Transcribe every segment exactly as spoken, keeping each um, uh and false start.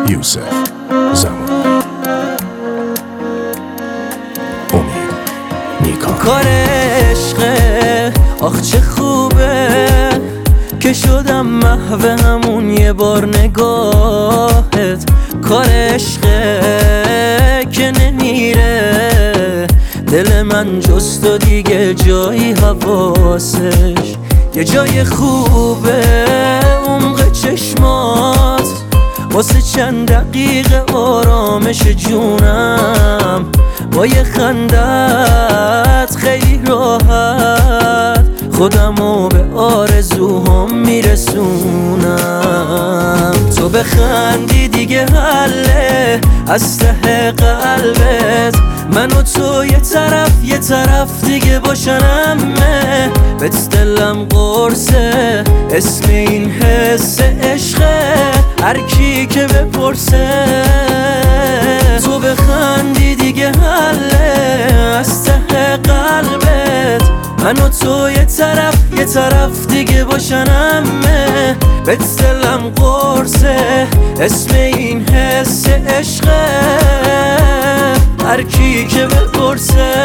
یوسف زمان امید نیکا. کار عشقه آخ چه خوبه که شدم محو همون یه بار نگاهت. کار عشقه که نمیره دل من جز تو دیگه جایی حواسش. یه جای خوبه عمق چشمات واسه چند دقیقه آرامش جونم. با یه خندت خیلی راحت خودمو به آرزوهام میرسونم. تو بخندی دیگه حله از ته قلبت، من و تو یه طرف یه طرف دیگه باشنمه. بهت دلم قرصه اسم این حس عشقه، هر کی که بپرسه. تو بخندی دیگه حله از ته قلبت، من و تو یه طرف یه طرف دیگه باشنمه. بهت دلم قرصه اسم این حس عشقه، هر کی که بپرسه.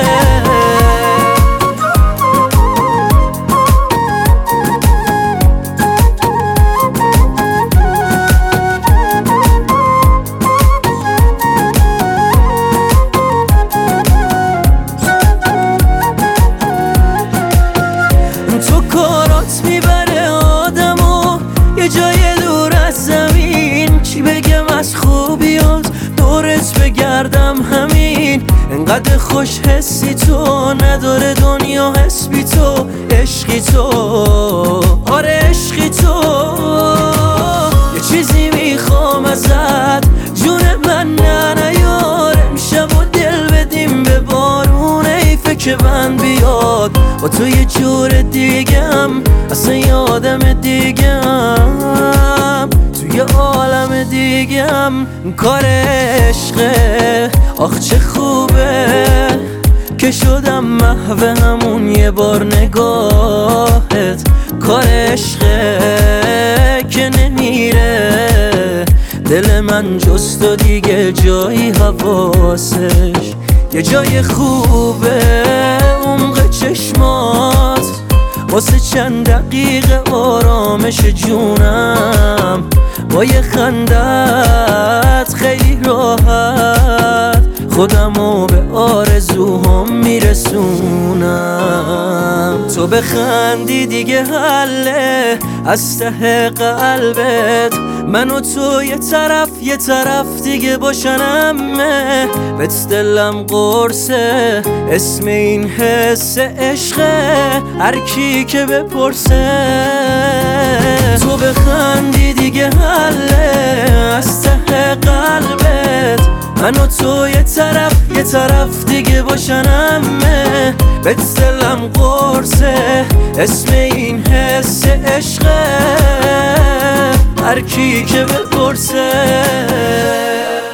تو کارات میبره آدمو یه جای دور از زمین، چی بگم از خوبیات دورت بگردم همین. انقدر خوش حسی تو نداره دنیا حس بی تو، عشقی تو آره عشقی تو. یه چیزی میخوام ازت جون من نه نیار، امشب و دل بدیم به بارون حیفه که بند بیاد. با تو یه جور دیگم اصلا یه آدم دیگم، توی عالم دیگم. کار عشقه آخ چه خوبه که شدم محو همون یه بار نگاهت. کار عشقه که نمیره دل من جز تو دیگه جایی حواسش. یه جای خوبه عمق چشمات واسه چند دقیقه آرامش جونم. با یه خندت خیلی راحت خودمو به آرزوهام میرسونم. تو بخندی دیگه حله از ته قلبت، من و تو یه طرف یه طرف دیگه باشنمه. بهت دلم قرصه اسم این حس عشقه، هر کی که بپرسه. تو بخندی دیگه حله از ته قلبت، من و تو یه طرف یه طرف دیگه باشنمه. بهت دلم قرصه اسم این حس عشقه، هر کی که بپرسه.